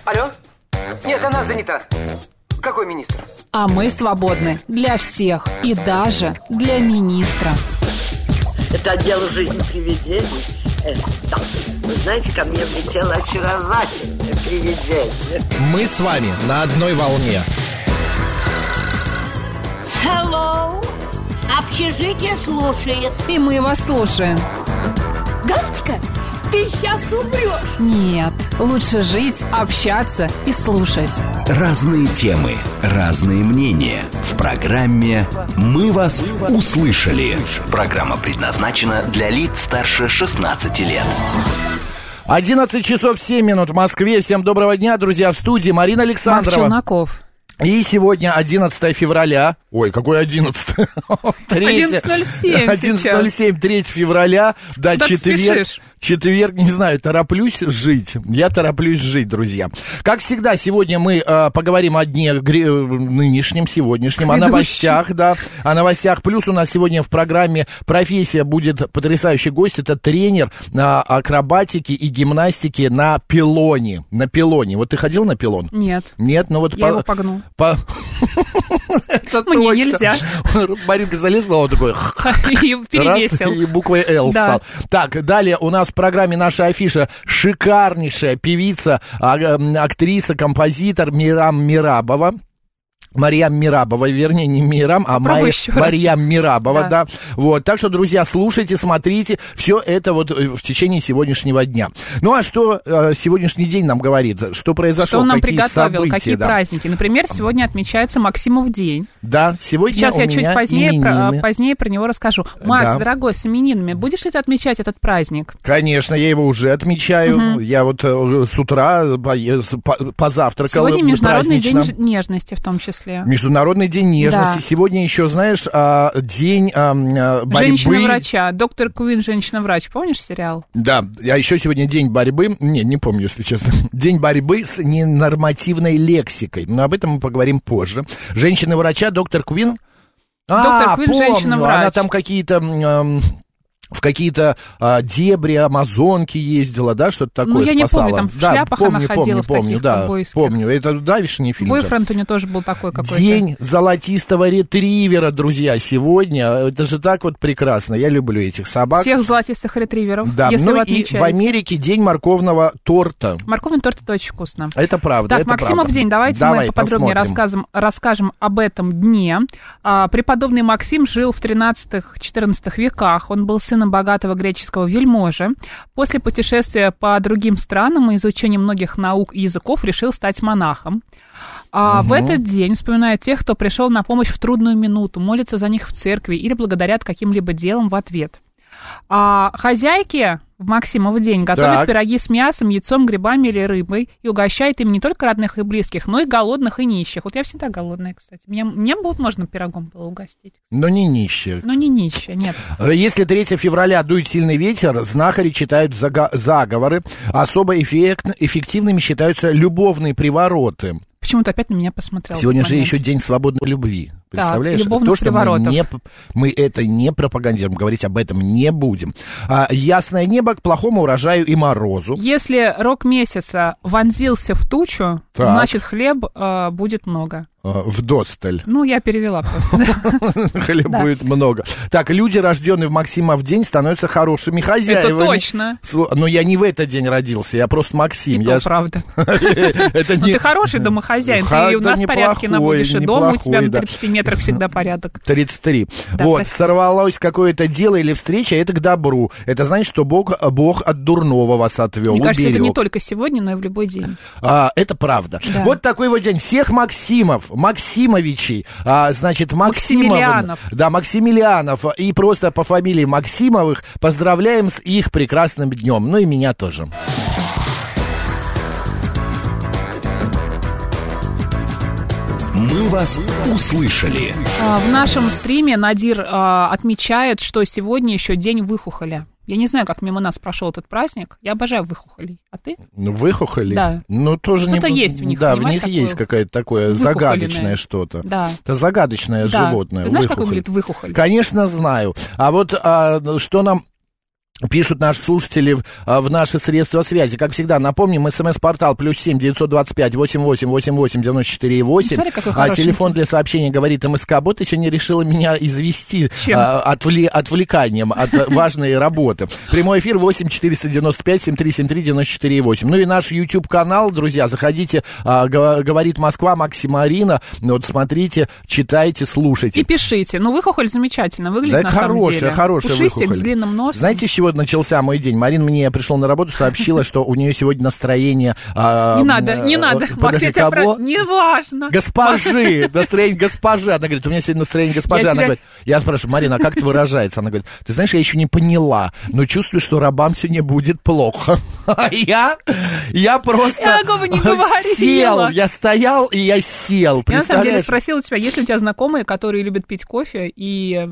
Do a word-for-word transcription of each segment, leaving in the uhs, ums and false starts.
Алло? Нет, она занята. Какой министр? А мы свободны для всех и даже для министра. Это отдел жизни привидений. Э, да. Вы знаете, ко мне влетело очаровательное привидение. Мы с вами на одной волне. Hello. Общежитие слушает. И мы вас слушаем. Галочка, ты сейчас умрешь. Нет, лучше жить, общаться и слушать. Разные темы, разные мнения. В программе «Мы вас услышали». Программа предназначена для лиц старше шестнадцати лет. одиннадцать часов семь минут в Москве. Всем доброго дня, друзья, в студии Марина Александрова. Марк Челноков. И сегодня одиннадцатое февраля. Ой, какое одиннадцатое? одиннадцать ноль семь одиннадцать ноль семь, третьего февраля. Да, четверг. Четверг, не знаю, тороплюсь жить. Я тороплюсь жить, друзья. Как всегда, сегодня мы э, поговорим о дне гре... нынешнем, сегодняшнем, о новостях, да, о новостях. Плюс у нас сегодня в программе «Профессия» будет потрясающий гость. Это тренер э, акробатики и гимнастики на пилоне. На пилоне. Вот ты ходил на пилон? Нет. Нет, ну вот... Я его погнул. Это мне нельзя. Маринка залезла, он такой... И перевесил. И буквой «Л» стал. Так, далее у нас в программе наша афиша шикарнейшая певица, актриса, композитор Мирам Мирабова. Марьям Мирабова, вернее, не Мирам, а Май... Марьям Мирабова, да. да. Вот, так что, друзья, слушайте, смотрите, все это вот в течение сегодняшнего дня. Ну, а что э, сегодняшний день нам говорит? Что произошло? Что он нам какие приготовил, события, какие да. праздники? Например, сегодня отмечается Максимов день. Да, сегодня Сейчас у я меня чуть позднее про, именины. позднее про него расскажу. Макс, да. дорогой, с именинами, будешь ли ты отмечать этот праздник? Конечно, я его уже отмечаю. Угу. Я вот э, с утра позавтракал. Сегодня Международный празднично. день нежности в том числе. Международный день нежности. Да. Сегодня еще, знаешь, день борьбы... Женщина-врача. Доктор Куин, женщина-врач. Помнишь сериал? Да. А еще сегодня день борьбы... Не, не помню, если честно. День борьбы с ненормативной лексикой. Но об этом мы поговорим позже. Женщина-врача, доктор Куин... Доктор а, Куин, помню. женщина-врач. Она там какие-то... Эм... в какие-то а, дебри Амазонки ездила, да, что-то такое Ну, я спасала. не помню, там в да, шляпах помню, она помню, ходила, помню, в таких да, ковбойских. помню. Это давишний фильм. Бойфренд у нее тоже был такой какой-то. День золотистого ретривера, друзья, сегодня. Это же так вот прекрасно. Я люблю этих собак. Всех золотистых ретриверов, да. если Ну вы и отмечаете. в Америке день морковного торта. Морковный торт — это очень вкусно. Это правда, Так, это Максимов правда. день, давайте Давай, мы поподробнее расскажем, расскажем об этом дне. А, преподобный Максим жил в тринадцатом-четырнадцатом веках. Он был сыном богатого греческого вельможи. После путешествия по другим странам и изучения многих наук и языков решил стать монахом. А угу. в этот день вспоминают тех, кто пришел на помощь в трудную минуту, молятся за них в церкви или благодарят каким-либо делом в ответ. А хозяйки в Максимов день готовят так. пироги с мясом, яйцом, грибами или рыбой и угощают им не только родных и близких, но и голодных и нищих. Вот я всегда голодная, кстати. Мне, мне вот можно пирогом было угостить. Но не нищих. Но не нищие, нет. Если третьего февраля дует сильный ветер, знахари читают зага- заговоры. Особо эффект, эффективными считаются любовные привороты. Почему-то опять на меня посмотрел. Сегодня же еще день свободной любви. Представляешь? Да, любовных То, что приворотов. мы, не, мы это не пропагандируем, говорить об этом не будем. А, ясное небо к плохому урожаю и морозу. Если рок месяца вонзился в тучу, так. значит, хлеб э, будет много. Вдосталь. Ну, я перевела просто. Хлеб будет много. Так, люди, рожденные в Максимов день, становятся хорошими хозяевами. Это точно. Но я не в этот день родился, я просто Максим. И то правда. Ты хороший домохозяин, ты у нас порядки наводишь, и дома у тебя на тридцати метрах всегда порядок. тридцать три. Вот, сорвалось какое-то дело или встреча, это к добру. Это значит, что Бог от дурного вас отвел. Мне кажется, это не только сегодня, но и в любой день. Это правда. Вот такой вот день. Всех Максимов, Максимовичей, а, значит, Максимилианов. Да, Максимилианов. И просто по фамилии Максимовых поздравляем с их прекрасным днем. Ну и меня тоже. Мы вас услышали. В нашем стриме Надир а, отмечает, что сегодня еще день выхухоля. Я не знаю, как мимо нас прошел этот праздник. Я обожаю выхухолей. А ты? Ну, выхухоли? Да. Ну, тоже что-то не... есть в них, да, в них есть какое-то такое загадочное что-то. Да. Это загадочное да. животное. Ты знаешь, выхухоль. как выглядит выхухоль? Конечно, знаю. А вот а, что нам... Пишут наши слушатели в, в наши средства связи. Как всегда, напомним, смс-портал плюс семь девятьсот двадцать пять восемь восемь восемь восемь девяносто четыре восемь. А телефон для сообщения говорит МСК-бот. Ты сегодня решила меня извести а, отвле, отвлеканием от важной работы. Прямой эфир восемь четыреста девяносто пять семь три семь три девяносто четыре восемь. Ну и наш YouTube-канал, друзья, заходите, а, говорит Москва, Максим Арина. Вот смотрите, читайте, слушайте. И пишите. Ну, выхухоль замечательно выглядит, да, на хорошая, самом деле. Хорошая Пушистик выхухоль. С длинным носом. Знаете, с чего начался мой день? Марина мне пришла на работу, сообщила, что у нее сегодня настроение... Не надо, не надо. Подожди, кого? Не важно. Госпожи, настроение госпожи. Она говорит, у меня сегодня настроение госпожи. Она говорит, я спрашиваю, Марина, а как это выражается? Она говорит, ты знаешь, я еще не поняла, но чувствую, что рабам сегодня будет плохо. А я, я просто сел, я стоял и я сел. Я на самом деле спросила тебя, есть ли у тебя знакомые, которые любят пить кофе и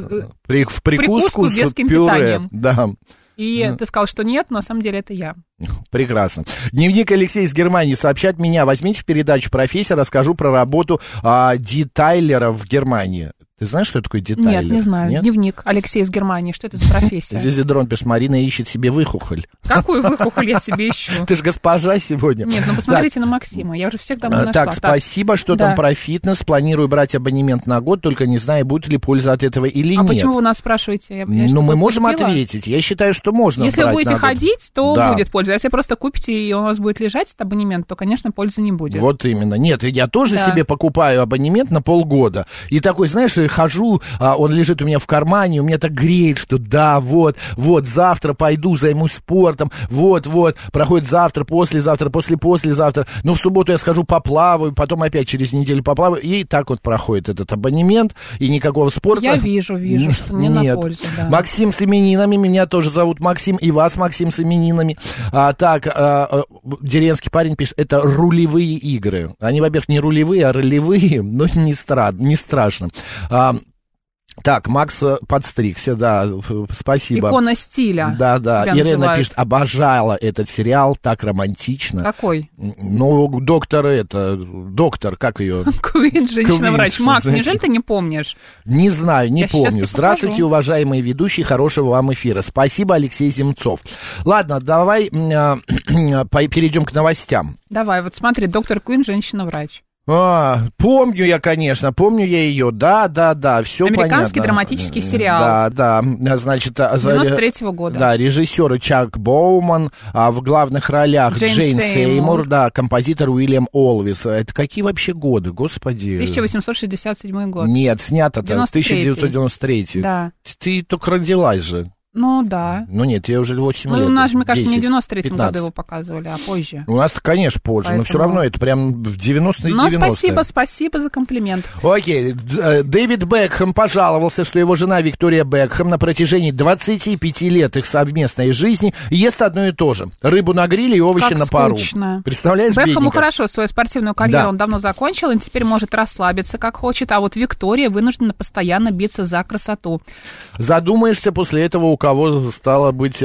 в прикуску с детским питанием? Да. И mm. ты сказал, что нет, но на самом деле это я. Прекрасно. Дневник Алексея из Германии сообщает меня. Возьмите в передачу «Профессия», расскажу про работу а, детайлера в Германии. Ты знаешь, что такое детайлер? Нет, не знаю. Нет? Дневник Алексея из Германии. Что это за профессия? Здесь Дрон пишет, Марина ищет себе выхухоль. Какую выхухоль я себе ищу? Ты же госпожа сегодня. Нет, ну посмотрите на Максима. Я уже всех давно нашла. Так, спасибо, что там про фитнес. Планирую брать абонемент на год, только не знаю, будет ли польза от этого или нет. А почему вы нас спрашиваете? Ну, мы можем ответить. Я считаю, что можно. Если вы будете ходить, то будет польза. Если просто купите, и у вас будет лежать этот абонемент, то, конечно, пользы не будет. Вот именно. Нет, я тоже себе покупаю абонемент на полгода. И такой, знаешь, хожу... Он лежит у меня в кармане, у меня так греет, что да, вот, вот, завтра пойду, займусь спортом, вот, вот, проходит завтра, послезавтра, после-послезавтра, ну, в субботу я схожу поплаваю, потом опять через неделю поплаваю, и так вот проходит этот абонемент, и никакого спорта. Я вижу, вижу, что не Нет. на пользу, да. Максим с именинами, меня тоже зовут Максим, и вас, Максим, с именинами. А, так, а, а, деревенский парень пишет, это рулевые игры. Они, во-первых, не рулевые, а ролевые, но не, стра... не страшно. А, Так, Макс подстригся, да, спасибо. Икона стиля. Да, да. Ирена называют. Пишет, обожала этот сериал, так романтично. Какой? Ну, доктор это, доктор, как ее? Куин, женщина-врач. Макс, неужели ты не помнишь? Не знаю, не Я помню. Здравствуйте, покажу. уважаемые ведущие, хорошего вам эфира. Спасибо, Алексей Земцов. Ладно, давай э, перейдем к новостям. Давай, вот смотри, доктор Куин, женщина-врач. А, помню я, конечно, помню я ее, да, да, да, все понятно. Американский драматический сериал. Да, да, значит... девяносто третьего года. Да, режиссеры Чак Боуман, а в главных ролях Джейн, Джейн Сеймур. Сеймур, да, композитор Уильям Олвис. Это какие вообще годы, господи? тысяча восемьсот шестьдесят седьмой год. Нет, снято-то тысяча девятьсот девяносто третий. Да. Ты только родилась же. Ну, да. Ну, нет, тебе уже восемь ну, лет. Ну, у нас, мне кажется, десять, не в девяносто третьем пятнадцать. году его показывали, а позже. У нас-то, конечно, позже, Поэтому... но все равно это прям в девяностые и девяностые. Ну, спасибо, спасибо за комплимент. Окей, Дэвид Бекхэм пожаловался, что его жена Виктория Бекхэм на протяжении двадцати пяти лет их совместной жизни ест одно и то же. Рыбу на гриле и овощи как на пару. Скучно. Представляешь, Бекхэму бедненько? хорошо, свою спортивную карьеру да. он давно закончил, он теперь может расслабиться как хочет, а вот Виктория вынуждена постоянно биться за красоту. Задумаешься после этого, у кого стало быть э,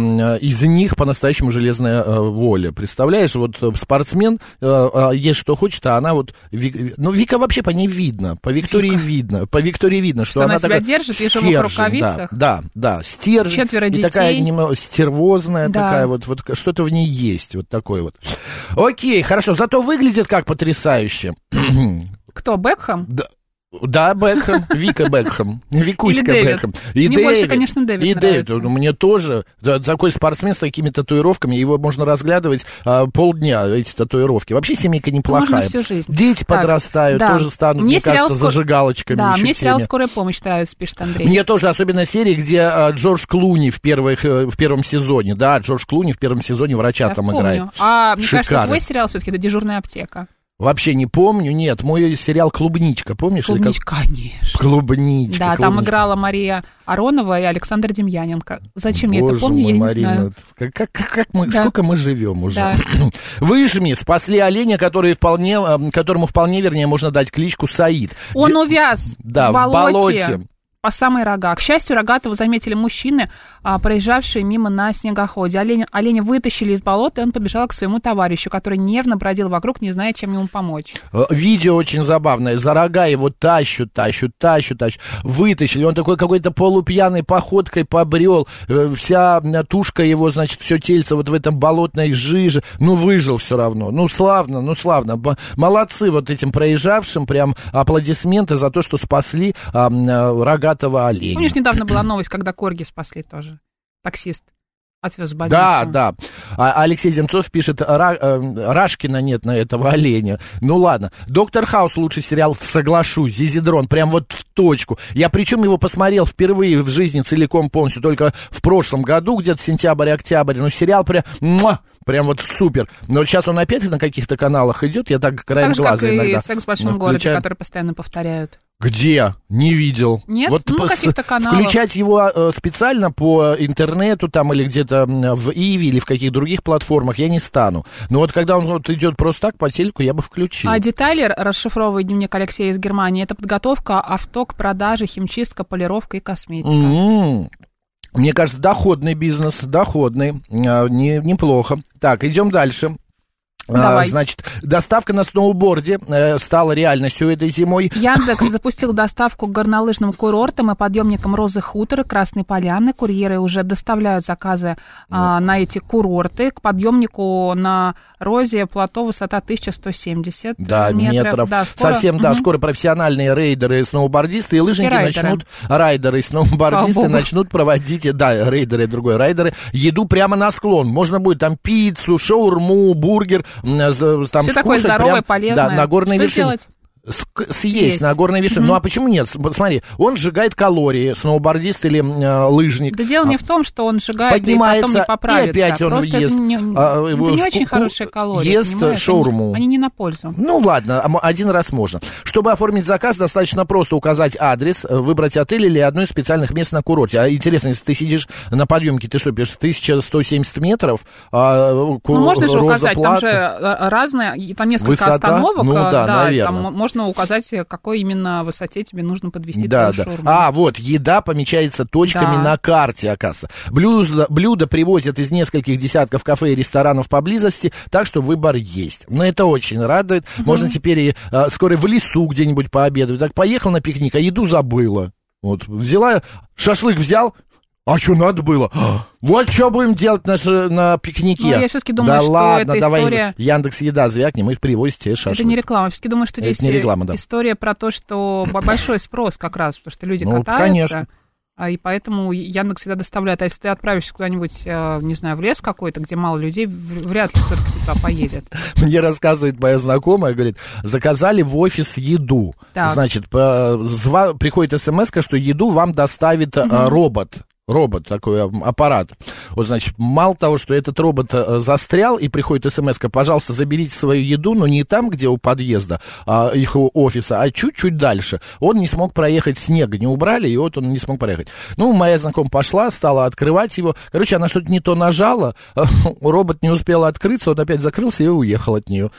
из них по-настоящему железная э, воля. Представляешь, вот спортсмен э, э, ест что хочет, а она вот... Вик, ну, Вика вообще по ней видно, по Виктории Вика. видно, по Виктории видно, что, что она, она себя такая держит в ежовых рукавицах. Да, да, да, стержень. Четверо детей. И такая немного стервозная, да. такая вот, вот, что-то в ней есть, вот такое вот. Окей, хорошо, зато выглядит как потрясающе. Кто, Бекхэм? Да. Да, Бекхэм, Вика Бекхэм, Викуська Бекхэм. И Мне Дэвид, больше, конечно, Дэвид И нравится. Дэвид, мне тоже. Такой спортсмен с такими татуировками, его можно разглядывать а, полдня, эти татуировки. Вообще семейка неплохая. Можно всю жизнь. Дети так, подрастают, да. тоже станут, мне, мне кажется, скор... зажигалочками. Да, мне сериал теми. «Скорая помощь» нравится, пишет Андрей. Мне тоже, особенно серии, где а, Джордж Клуни в, первых, в первом сезоне. Да, Джордж Клуни в первом сезоне врача Я там помню. играет. А, мне Шикарно. кажется, твой сериал все-таки это «Дежурная аптека». Вообще не помню, нет, мой сериал «Клубничка», помнишь? «Клубничка», как... конечно. «Клубничка». Да, клубничка. Там играла Мария Аронова и Александр Демьяненко. Зачем Боже я это помню, мой, я Марина, не знаю. Как, как, как мы, да. Сколько мы живем уже. Да. Выжми, спасли оленя, который вполне, которому вполне, вернее, можно дать кличку Саид. Он увяз да, в болоте. в болоте. По самой рога. К счастью, Рогатого заметили мужчины, а, проезжавшие мимо на снегоходе. Оленя, оленя вытащили из болота, и он побежал к своему товарищу, который нервно бродил вокруг, не зная, чем ему помочь. Видео очень забавное. За рога его тащут, тащут, тащут, тащут. Вытащили. Он такой какой-то полупьяной походкой побрел. Вся тушка его, значит, все тельце вот в этом болотной жиже. Ну, выжил все равно. Ну, славно, ну, славно. Молодцы вот этим проезжавшим. Прям аплодисменты за то, что спасли а, рогатого оленя. Помнишь, недавно была новость, когда корги спасли тоже? Таксист отвез в больницу. Да, да. А Алексей Земцов пишет, Ра, э, Рашкина нет на этого оленя. Ну ладно. Доктор Хаус лучший сериал, соглашусь. Зизидрон, прям вот в точку. Я причем его посмотрел впервые в жизни целиком полностью, только в прошлом году, где-то сентябрь-октябрь. Ну, сериал прям... Муа! Прям вот супер. Но сейчас он опять на каких-то каналах идет, я так краем так же, глаза как иногда. И «Секс в большом ну, городе», включаю... который постоянно повторяют. Где? Не видел. Нет? Вот ну, по- каких-то каналах. Включать его э, специально по интернету там или где-то в Иви или в каких других платформах я не стану. Но вот когда он вот идет просто так по телеку, я бы включил. А детайлер расшифровывает дневник Алексея из Германии. Это подготовка авто к продаже, химчистка, полировка и косметика. Mm-hmm. Мне кажется, доходный бизнес, доходный, не, неплохо. Так, идем дальше. Давай. Значит, доставка на сноуборде э, стала реальностью этой зимой. Яндекс запустил доставку к горнолыжным курортам и подъемникам Розы Хутор и Красной Поляны. Курьеры уже доставляют заказы а, на эти курорты. К подъемнику на Розе плато высота тысяча сто семьдесят да, метров. метров. Да, скоро... Совсем, да, угу. скоро профессиональные рейдеры и сноубордисты и лыжники и райдеры. начнут, райдеры и сноубордисты начнут проводить, да, рейдеры и другой райдеры, еду прямо на склон. Можно будет там пиццу, шаурму, бургер, там все такое здоровое, прям, полезное. Да, на горной Что вершине. делать? Съесть Съесть. на горной вершине. Mm-hmm. Ну а почему нет? Смотри, он сжигает калории, сноубордист или э, лыжник. Да дело не в том, что он сжигает поднимается, и потом не поправится. И опять он Просто ест. это не, А, это не очень хорошие калории. Ест понимаешь? шаурму. Они, они не на пользу. Ну ладно, один раз можно. Чтобы оформить заказ, достаточно просто указать адрес, выбрать отель или одно из специальных мест на курорте. А интересно, если ты сидишь на подъемке, ты что, пишешь, тысяча сто семьдесят метров? А, ну можно же указать, Плат, там же разные, там несколько высота? остановок. Ну да, да, наверное. Там можно указать, какой именно высоте тебе нужно подвести да, твою да. шаурму. А, вот, еда помечается точками да. на карте, оказывается. Блюдо, блюдо привозят из нескольких десятков кафе и ресторанов поблизости, так что выбор есть. Но это очень радует. Угу. Можно теперь и а, скоро в лесу где-нибудь пообедать. Так, поехал на пикник, а еду забыла. Вот, взяла, шашлык взял, а что надо было? Вот что будем делать на, на пикнике. Ну, я все-таки думаю, да что ладно, эта давай история... Яндекс.Еда звякнем и привозите тебе шашлык. Это не реклама. Я все-таки думаю, что это здесь не реклама, да. история про то, что большой спрос как раз, потому что люди ну, катаются. Конечно. И поэтому Яндекс всегда доставляет. А если ты отправишься куда-нибудь, не знаю, в лес какой-то, где мало людей, вряд ли кто-то туда поедет. Мне рассказывает моя знакомая, говорит, заказали в офис еду. Так. Значит, приходит смс-ка, что еду вам доставит угу. робот. Робот, такой аппарат. Вот, значит, мало того, что этот робот застрял, и приходит смс-ка, пожалуйста, заберите свою еду, но не там, где у подъезда а, их офиса, а чуть-чуть дальше. Он не смог проехать, снега не убрали, и вот он не смог проехать. Ну, моя знакомая пошла, стала открывать его. Короче, она что-то не то нажала, робот не успел открыться, он опять закрылся и уехал от нее.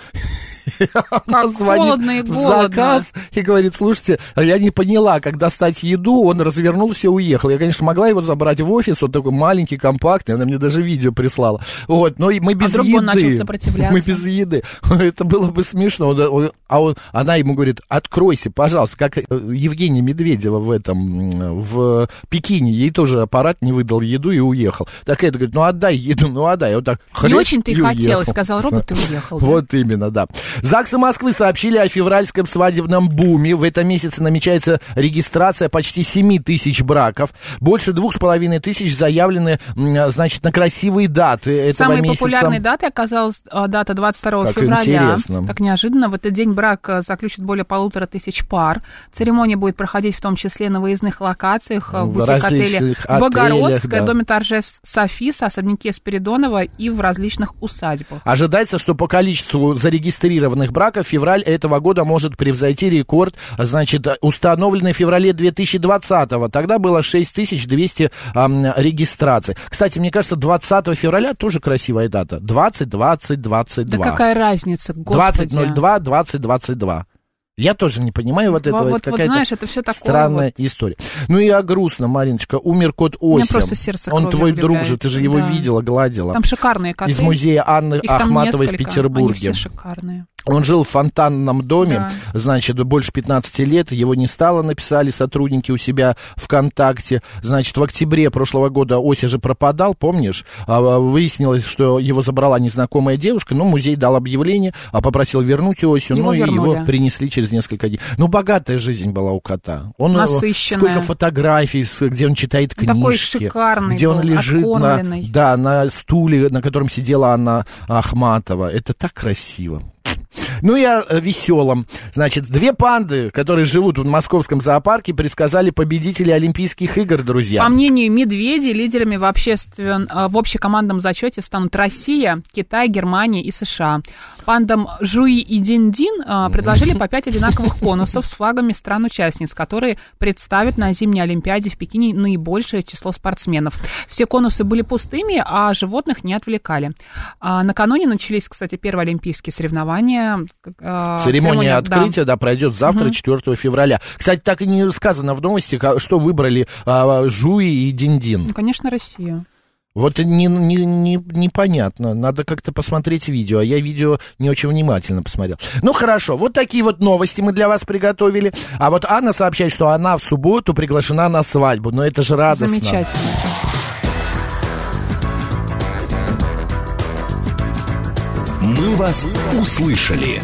Она звонит в заказ и говорит, слушайте, я не поняла, как достать еду, он развернулся и уехал. Я, конечно, могла его забрать в офис, он такой маленький, компактный, она мне даже видео прислала. Вот, но мы без а еды. Он начал сопротивляться. Мы без еды. Это было бы смешно. Он, он, а он, она ему говорит, откройся, пожалуйста, как Евгения Медведева в этом, в Пекине, ей тоже аппарат не выдал еду и уехал. Так это говорит, ну отдай еду, ну отдай. Он так, не очень-то и хотелось, сказал робот, и уехал. Да? Вот именно, да. ЗАГСы Москвы сообщили о февральском свадебном буме. В этом месяце намечается регистрация почти семь тысяч браков. Больше двух с половиной тысяч заявлены, значит, на красивые даты этого Самой месяца. Самой популярной датой оказалась дата двадцать второго как февраля. Интересно. Так неожиданно. В этот день брак заключит более полутора тысяч пар. Церемония будет проходить в том числе на выездных локациях в бутик-отеле Богородское, да. Доме торжеств Софис, особняке Спиридонова и в различных усадьбах. Ожидается, что по количеству зарегистрированных браков февраль этого года может превзойти рекорд, значит, установленный в феврале две тысячи двадцатого. Тогда было шесть тысяч двести эм, регистраций. Кстати, мне кажется, двадцатого февраля тоже красивая дата. двадцать, двадцать, двадцать два. Да какая разница, господи. двадцать ноль два, двадцать двадцать два. Я тоже не понимаю вот этого, вот, это какая-то вот, знаешь, это все такое странная вот. история. Ну и о грустном, Мариночка, умер кот Ося. У меня просто сердце Он твой друг влюбляется. же, ты же его да. видела, гладила. Там шикарные коты. Из музея Анны Их там Ахматовой несколько, в Петербурге. Они все шикарные. Он жил в фонтанном доме, да. значит, больше пятнадцати лет, его не стало, написали сотрудники у себя ВКонтакте. Значит, в октябре прошлого года Ося же пропадал, помнишь? Выяснилось, что его забрала незнакомая девушка, но музей дал объявление, попросил вернуть Осю, его ну вернули. и его принесли через несколько дней. Ну, богатая жизнь была у кота. Он, насыщенная. Сколько фотографий, где он читает книжки. Такой шикарный где он был, лежит на, откормленный. да, на стуле, на котором сидела Анна Ахматова. Это так красиво. Ну и о веселом. Значит, две панды, которые живут в московском зоопарке, предсказали победителей Олимпийских игр, друзья. По мнению медведей, лидерами в, обществен... в общекомандном зачете станут Россия, Китай, Германия и США. Пандам Жуи и Дин-Дин предложили по пять одинаковых конусов с флагами стран-участниц, которые представят на зимней Олимпиаде в Пекине наибольшее число спортсменов. Все конусы были пустыми, а животных не отвлекали. А накануне начались, кстати, первые олимпийские соревнования. Церемония, Церемония открытия, да, да пройдет завтра, угу. четвёртого февраля. Кстати, так и не сказано в новости, что выбрали а, Жуи и Дин-Дин. Ну, конечно, Россия. Вот не, не, не, непонятно, надо как-то посмотреть видео, а я видео не очень внимательно посмотрел. Ну, хорошо, вот такие вот новости мы для вас приготовили. А вот Анна сообщает, что она в субботу приглашена на свадьбу, но это же радостно. Замечательно. Мы вас услышали.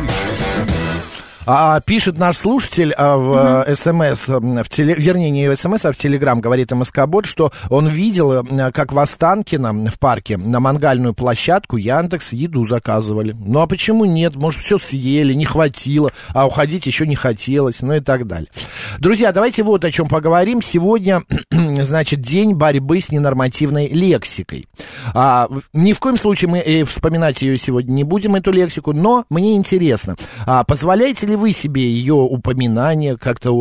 А, пишет наш слушатель а, в uh-huh. СМС, в теле, вернее, не в СМС, а в Телеграм, говорит МСК-бот, что он видел, как в Останкино в парке на мангальную площадку Яндекс еду заказывали. Ну, а почему нет? Может, все съели, не хватило, а уходить еще не хотелось, ну и так далее. Друзья, давайте вот о чем поговорим. Сегодня, значит, день борьбы с ненормативной лексикой. А, ни в коем случае мы э, вспоминать ее сегодня не будем, эту лексику, но мне интересно, а, позволяете ли вы себе ее упоминание, как-то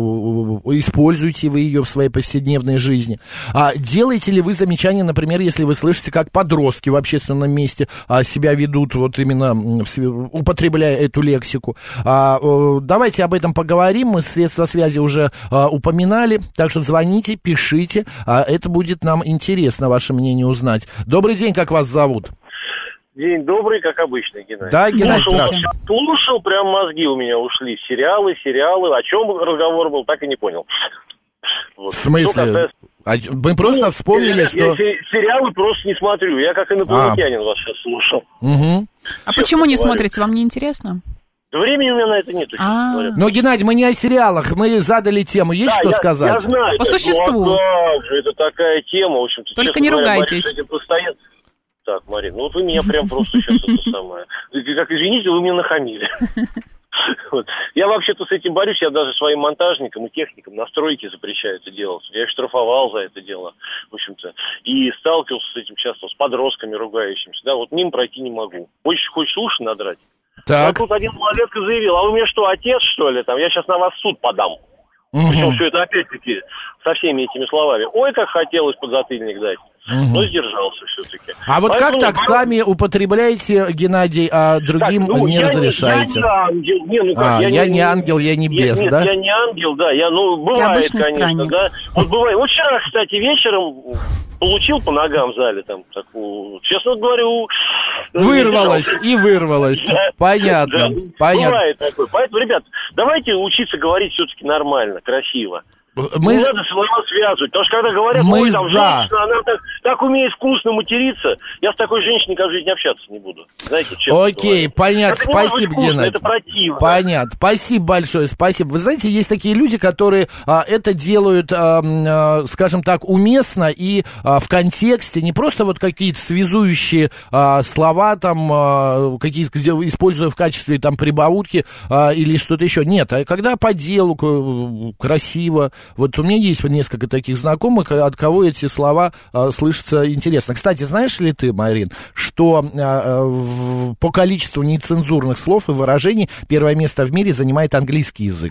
используете вы ее в своей повседневной жизни? А делаете ли вы замечания, например, если вы слышите, как подростки в общественном месте а, себя ведут, вот именно употребляя эту лексику? А, давайте об этом поговорим, мы средства связи уже а, упоминали, так что звоните, пишите, а, это будет нам интересно, ваше мнение узнать. Добрый день, как вас зовут? День добрый, как обычно, Геннадий. Да, Геннадий, слушал, здравствуйте. Слушал, прям мозги у меня ушли. Сериалы, сериалы. О чем разговор был, так и не понял. Вот. В смысле? Касается... Мы просто ну, вспомнили, я, что... Я сериалы просто не смотрю. Я как инопланетянин а. вас сейчас слушал. Угу. А Все, почему не говорю. Смотрите? Вам не интересно? Да времени у меня на это нет. Но, Геннадий, мы не о сериалах, мы задали тему. Есть да, что я, сказать? Я знаю. По существу. Ну, а как же, это такая тема. В общем-то, только не говоря, ругайтесь. Постоянно... Так, Марин, ну вот вы меня прям просто сейчас это самое... Как, извините, вы мне нахамили. Вот. Я вообще-то с этим борюсь, я даже своим монтажникам и техникам настройки запрещаю это делать. Я их штрафовал за это дело, в общем-то. И сталкивался с этим часто, с подростками ругающимися. Да, вот мимо пройти не могу. Хочешь, хочешь уши надрать? Так. А тут один малолетка заявил, а вы мне что, отец, что ли? Там, я сейчас на вас в суд подам. Угу. Причем все это опять-таки со всеми этими словами. Ой, как хотелось подзатыльник дать. Угу. Но сдержался все-таки. А вот Поэтому, как так ну, сами употребляете, Геннадий, а другим так, ну, не я разрешаете? Не, я не ангел, не, ну как, а, я, я не, не ангел, я не бес, нет, да? Нет, я не ангел, да, я, ну, бывает, конечно, странник. Да. Вот бывает, вот вчера, кстати, вечером получил по ногам в зале, там, такую, честно говорю... Вырвалось, и вырвалось, да, понятно, да, понятно. Бывает такое, поэтому, ребят, давайте учиться говорить все-таки нормально, красиво. Мы... Не надо слова связывать, потому что когда говорят, мы ой, там за... женщина, она так, так умеет вкусно материться, я с такой женщиной никогда в жизни общаться не буду. Знаете, честно Окей, говоря. понятно, это спасибо, вкусно, Геннадий. Это противно. Понятно, спасибо большое, спасибо. Вы знаете, есть такие люди, которые а, это делают, а, а, скажем так, уместно и а, в контексте, не просто вот какие-то связующие а, слова, там, а, какие-то, где, используя в качестве там прибаутки а, или что-то еще. Нет, а когда по делу, красиво. Вот у меня есть несколько таких знакомых, от кого эти слова а, слышатся интересно. Кстати, знаешь ли ты, Марин, что а, в, по количеству нецензурных слов и выражений первое место в мире занимает английский язык?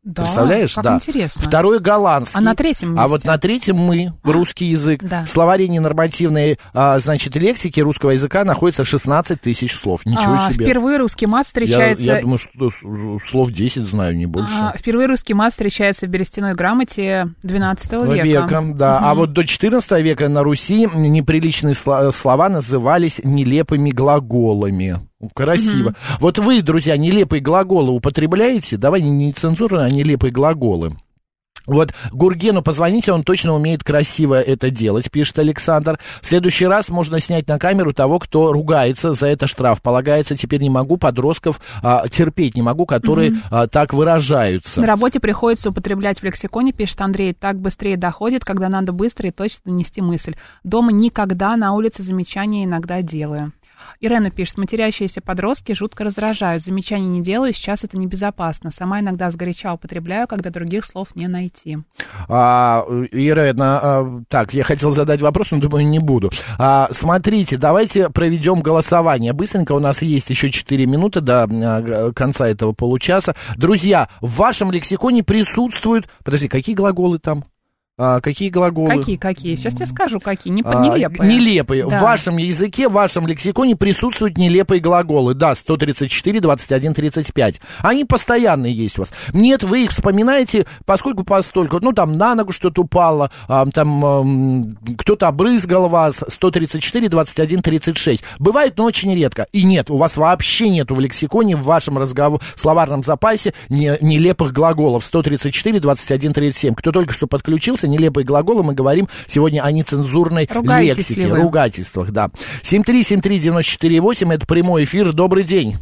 Да, представляешь? как да. интересно. Второй голландский. А на третьем месте? А вот на третьем мы, русский язык. Да. В словаре ненормативной, а, значит, лексики русского языка находится шестнадцать тысяч слов. Ничего а, себе. Впервые русский мат встречается... Я, я думаю, что слов десять знаю, не больше. А, впервые русский мат встречается в берестяной грамоте двенадцатого века. Века, да. Угу. А вот до четырнадцатого века на Руси неприличные слова назывались нелепыми глаголами. Красиво. Угу. Вот вы, друзья, нелепые глаголы употребляете? Давай не нецензурные, а нелепые глаголы. Вот Гургену позвоните, он точно умеет красиво это делать, пишет Александр. В следующий раз можно снять на камеру того, кто ругается, за это штраф полагается. Теперь не могу подростков а, терпеть, не могу, которые mm-hmm. а, так выражаются. На работе приходится употреблять в лексиконе, пишет Андрей, так быстрее доходит, когда надо быстро и точно донести мысль. Дома никогда, на улице замечания иногда делаю. Ирена пишет, матерящиеся подростки жутко раздражают. Замечаний не делаю, сейчас это небезопасно. Сама иногда сгоряча употребляю, когда других слов не найти. А, Ирена, а, так, я хотел задать вопрос, но думаю, не буду. А, смотрите, давайте проведем голосование. Быстренько, у нас есть еще четыре минуты до а, конца этого получаса. Друзья, в вашем лексиконе присутствуют... Подожди, какие глаголы там? А, какие глаголы? Какие, какие? Сейчас тебе скажу, какие. Не, а, нелепые. Нелепые. Да. В вашем языке, в вашем лексиконе присутствуют нелепые глаголы. Да, сто тридцать четыре, двадцать один, тридцать пять. Они постоянные есть у вас. Нет, вы их вспоминаете, поскольку постольку. Ну, там на ногу что-то упало, а, там а, кто-то обрызгал вас. сто тридцать четыре, двадцать один, тридцать шесть. Бывает, но очень редко. И нет, у вас вообще нету в лексиконе, в вашем разговор, словарном запасе не, нелепых глаголов. сто тридцать четыре, двадцать один, тридцать семь. Кто только что подключился, нелепые глаголы, мы говорим сегодня о нецензурной лексике, ругательствах, да. семь три семь три девять четыре восемь, это прямой эфир, добрый день.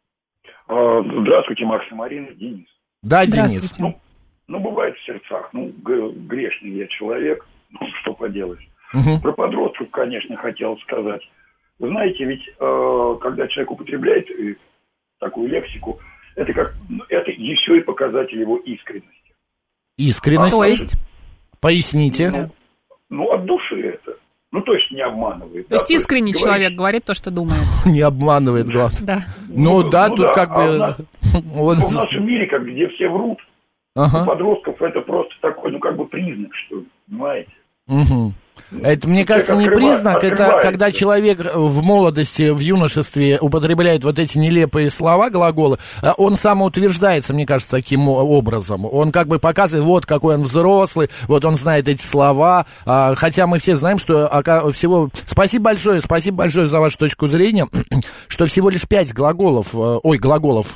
Здравствуйте, Макс и Марина, Денис. Да, Денис. Ну, ну, бывает в сердцах, ну, грешный я человек, ну, что поделать. Угу. Про подростков, конечно, хотел сказать. Вы знаете, ведь э, когда человек употребляет такую лексику, это как, это еще и показатель его искренности. Искренность? А, то есть? Поясните. Ну, ну, от души это. Ну, то есть не обманывает. То да, есть искренний то человек говорит то, что думает. Не обманывает, главное. Да. Ну, ну да, ну, тут да. как а бы... В, нас, вот. В нашем мире, как где все врут, ага. У подростков это просто такой, ну, как бы признак, что ли, понимаете? Угу. Это, мне кажется, не признак, это когда человек в молодости, в юношестве употребляет вот эти нелепые слова, глаголы, он самоутверждается, мне кажется, таким образом. Он как бы показывает, вот какой он взрослый, вот он знает эти слова, хотя мы все знаем, что всего... Спасибо большое, спасибо большое за вашу точку зрения, что всего лишь пять глаголов, ой, глаголов,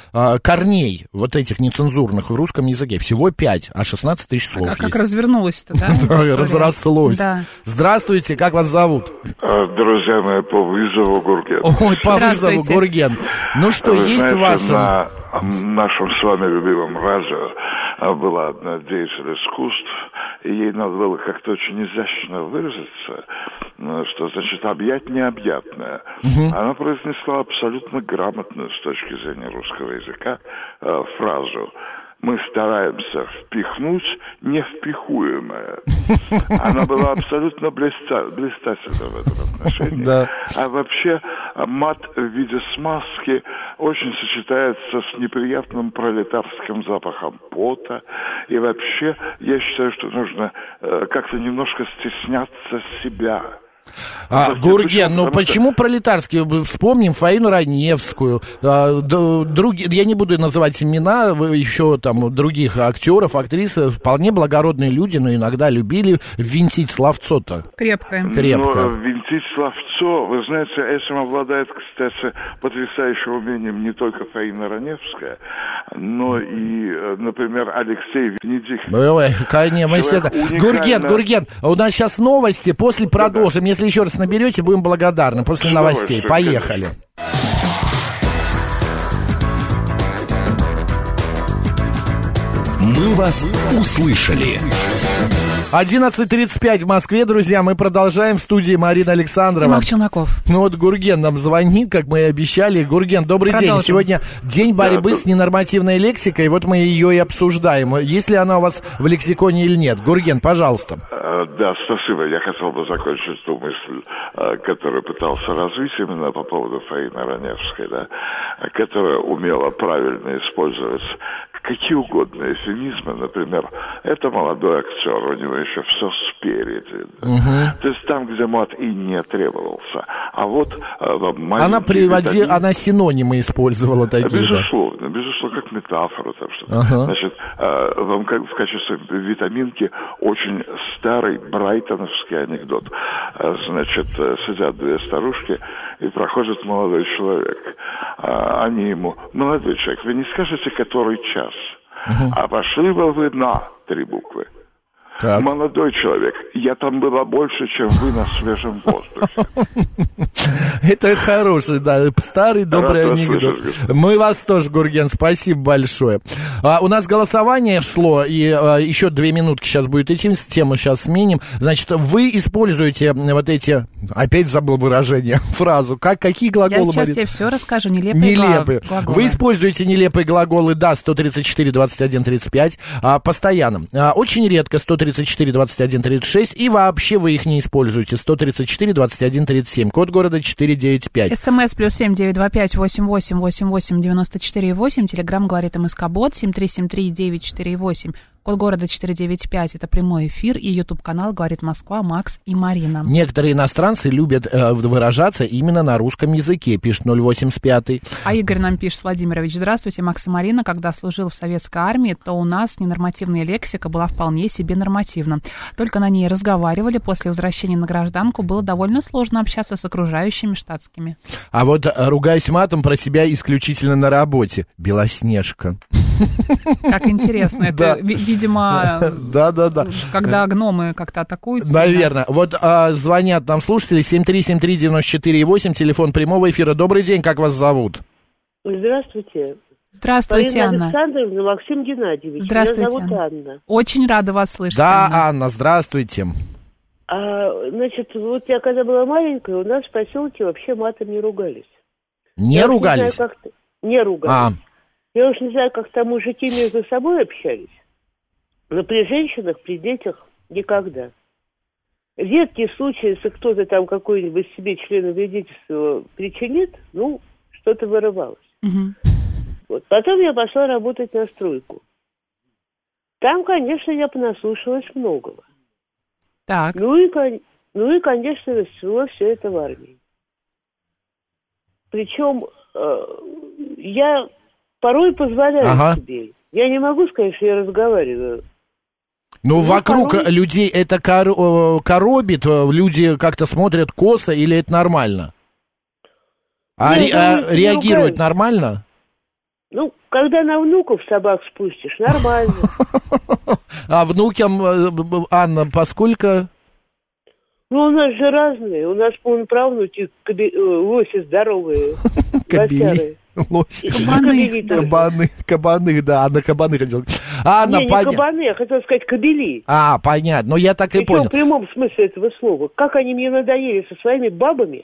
корней вот этих нецензурных в русском языке, всего пять, а шестнадцать тысяч слов есть. Как развернулось-то, да? Разрослось. Да. Здравствуйте, как вас зовут? Друзья мои, по вызову Гурген. Ой, по вызову Гурген. Ну что, Вы есть знаете, в вашем... на нашем с вами любимом радио была одна деятель искусств, и ей надо было как-то очень изящно выразиться, что значит объять необъятное. Угу. Она произнесла абсолютно грамотную с точки зрения русского языка фразу: мы стараемся впихнуть невпихуемое. Она была абсолютно блиста... блистательна в этом отношении. Да. А вообще мат в виде смазки очень сочетается с неприятным пролетарским запахом пота. И вообще я считаю, что нужно э, как-то немножко стесняться себя. А, Гурген, ну почему пролетарский? Вспомним Фаину Раневскую, а, други, я не буду называть имена, еще там других актеров, актрис, вполне благородные люди, но иногда любили винтить словцо-то. Крепкое. Крепко. Но винтить словцо, вы знаете, этим обладает, кстати, потрясающим умением не только Фаина Раневская, но и, например, Алексей Венедиктов. Ой, конечно, мы все это... Гурген, Гурген, у нас сейчас новости, после продолжим. Если еще раз наберете, будем благодарны. После новостей. Поехали. Мы вас услышали. одиннадцать тридцать пять в Москве, друзья, мы продолжаем в студии Марина Александрова. Марк Челноков. Ну вот Гурген нам звонит, как мы и обещали. Гурген, добрый Продолжим. день. Сегодня день борьбы да, с ненормативной лексикой, и вот мы ее и обсуждаем. Есть ли она у вас в лексиконе или нет? Гурген, пожалуйста. Да, спасибо. Я хотел бы закончить ту мысль, которую пытался развить именно по поводу Фаины Раневской, да, которая умела правильно использовать какие угодно эвфемизмы, например, это молодой актер, у него еще все спереди. Uh-huh. То есть там, где мат и не требовался. А вот она приводила, витамин... она синонимы использовала такие. Безусловно, да? безусловно, как метафору. Там, что uh-huh. Значит, вам как в качестве витаминки очень старый брайтоновский анекдот. Значит, сидят две старушки, и проходит молодой человек. Они ему: молодой человек, вы не скажете, который час? Uh-huh. А пошли бы вы на три буквы. Так. Молодой человек, я там была больше, чем вы на свежем воздухе. Это хороший, да, старый добрый анекдот. Мы вас тоже, Гурген, спасибо большое. А, у нас голосование шло, и а, еще две минутки сейчас будет идти, тему сейчас сменим. Значит, вы используете вот эти, опять забыл выражение, фразу, как, какие глаголы? Я сейчас Марин? тебе все расскажу, нелепые, нелепые глаголы. Вы используете нелепые глаголы, да, сто тридцать четыре двадцать один тридцать пять, а, постоянно. А, очень редко сто тридцать четыре двадцать один тридцать шесть, и вообще вы их не используете. сто тридцать четыре двадцать один тридцать семь, код города четыреста девяносто пять. СМС плюс семь девять два пять восемь восемь восемь восемь девяносто четыре восемь. Телеграм говорит МСК-бот семь три семь три девять четыре восемь. Код города четыреста девяносто пять. Это прямой эфир. И ютуб-канал говорит Москва, Макс и Марина. Некоторые иностранцы любят э, выражаться именно на русском языке, пишет ноль восемьдесят пять. А Игорь нам пишет: Владимирович, здравствуйте, Макс и Марина. Когда служил в советской армии, то у нас ненормативная лексика была вполне себе нормативна. Только на ней разговаривали. После возвращения на гражданку было довольно сложно общаться с окружающими штатскими. А вот ругаюсь матом про себя исключительно на работе. Белоснежка. Как интересно. Это, видимо, да, да, да. Когда гномы как-то атакуют. Наверное. Вот а, звонят нам слушатели семь три семь три девяносто четыре восемь, телефон прямого эфира. Добрый день, как вас зовут? Здравствуйте. Здравствуйте, Марина Анна. Александровна, Максим Геннадьевич. Здравствуйте, Меня зовут Анна. Анна. Очень рада вас слышать. Да, Анна, Анна, здравствуйте. А, значит, вот я когда была маленькая, у нас в поселке вообще матом не ругались. Не я ругались? Не, знаю, как... не ругались. А. Я уж не знаю, как там мужики между собой общались, но при женщинах, при детях никогда. Редкий случай, если кто-то там какой-нибудь себе членовредительство причинит, ну, что-то вырывалось. Угу. Вот. Потом я пошла работать на стройку. Там, конечно, я понаслушалась многого. Так. Ну и, ну и конечно, расцвело все это в армии. Причем э, я порой позволяю ага. себе. Я не могу сказать, что я разговариваю. Ну, ну вокруг порой... людей это кор... коробит, люди как-то смотрят косо, или это нормально? А, Нет, ре... а реагируют нормально? Ну, когда на внуков собак спустишь, нормально. А внукам, Анна, поскольку... Ну, у нас же разные. У нас, по-моему, правнуки каби... лоси здоровые. Кобели. Лоси. Кабаны. Кабаны, кабаны, да, Анна кабаны хотела. Анна, не, не поня... кабаны, я хотела сказать кабели. А, понятно, но я так и понял. В прямом смысле этого слова. Как они мне надоели со своими бабами.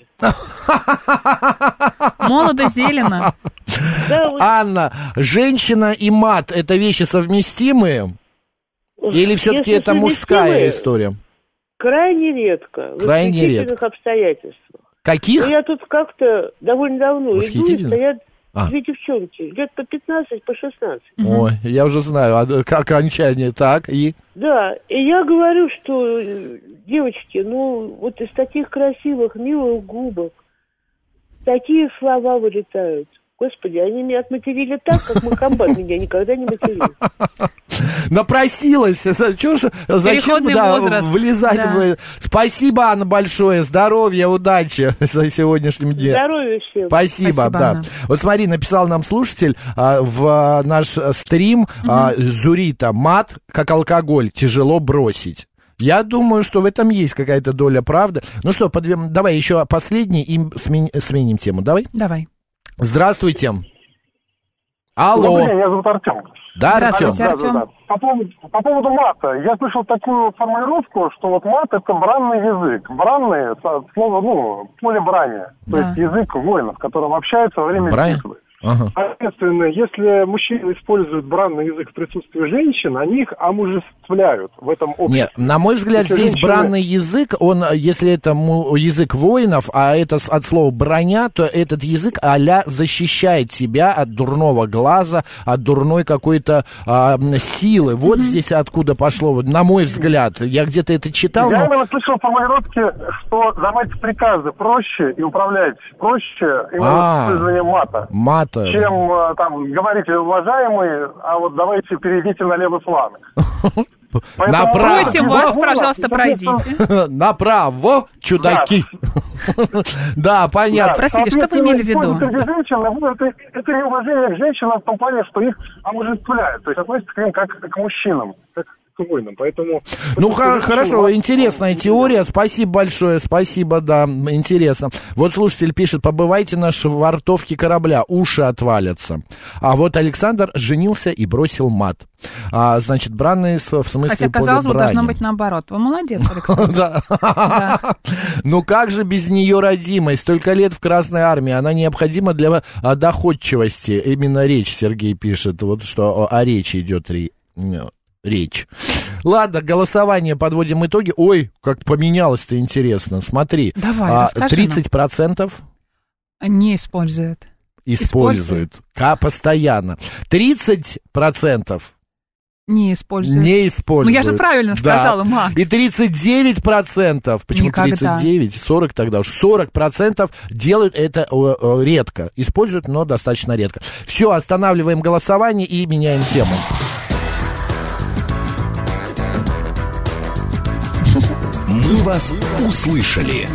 Молодо зелено. Да, вот. Анна, женщина и мат — это вещи совместимые? Или все-таки это мужская история? Крайне редко. Крайне в исключительных редко. обстоятельствах. Каких? Ну, я тут как-то довольно давно иду, и стоят а. две девчонки, лет по пятнадцать, по шестнадцать. Ой, я уже знаю, а, как окончание, так, и... Да, и я говорю, что, девочки, ну, вот из таких красивых, милых губок такие слова вылетают. Господи, они меня отматерили так, как Мухаммад меня никогда не материл. Напросилась. Чё ж, зачем да, влезать? Да. Спасибо, Анна, большое. Здоровья, удачи за сегодняшним днем. Здоровья всем. Спасибо, Спасибо, да. Анна. Вот смотри, написал нам слушатель а, в а, наш стрим угу. а, Зурита: мат, как алкоголь, тяжело бросить. Я думаю, что в этом есть какая-то доля правды. Ну что, подвем... давай еще последний и смен... сменим тему. Давай? Давай. Здравствуйте. Алло. Добрый день, меня зовут Артем. Да, Артем. Здравствуйте, Артем. Да, да, да. По поводу, по поводу мата. Я слышал такую формулировку, что вот мат — это бранный язык. Бранный, слово, ну, поле брани. То Да. есть язык воинов, которым общаются во время Брань? битвы. Ага. Соответственно, если мужчины используют бранный язык в присутствии женщин, они их омужествляют в этом обществе. Нет, на мой взгляд, Если здесь женщины... бранный язык, он, если это му- язык воинов, а это с- от слова броня, то этот язык а-ля защищает тебя от дурного глаза, от дурной какой-то а, силы. Вот mm-hmm. здесь откуда пошло, на мой взгляд. Я где-то это читал. Я но... именно слышал формулировки, что давать приказы проще и управлять проще именно с использованием мата. Мат. Чем там говорите, уважаемые, а вот давайте перейдите на левый фланг. Направо. Просим вас, пожалуйста, пройдите. Направо, чудаки. Да, понятно. Простите, что вы имели в виду? Это неуважение к женщинам в том плане, что их омужествляют, то есть относятся к ним как к мужчинам, как к воинам, поэтому... Ну, х- хорошо, интересная теория, спасибо большое, спасибо, да, интересно. Вот слушатель пишет, побывайте на швартовке корабля, уши отвалятся. А вот Александр женился и бросил мат. А, значит, бранные, в смысле, Хотя, казалось бы, поле брани. должно быть наоборот. Вы молодец, Александр. Ну, как же без нее родимой? Столько лет в Красной Армии, она необходима для доходчивости. Именно речь, Сергей пишет, вот что о речи идет речь. Речь. Ладно, голосование, подводим итоги. Ой, как поменялось-то интересно. Смотри, Давай, а, расскажи тридцать процентов не используют. используют К, постоянно. тридцать процентов не используют. не используют. Ну, я же правильно сказала, да. Макс. И тридцать девять процентов, почему Никогда. тридцать девять, сорок тогда уж, сорок процентов делают это о, о, редко. Используют, но достаточно редко. Все, останавливаем голосование и меняем тему. Мы вас услышали.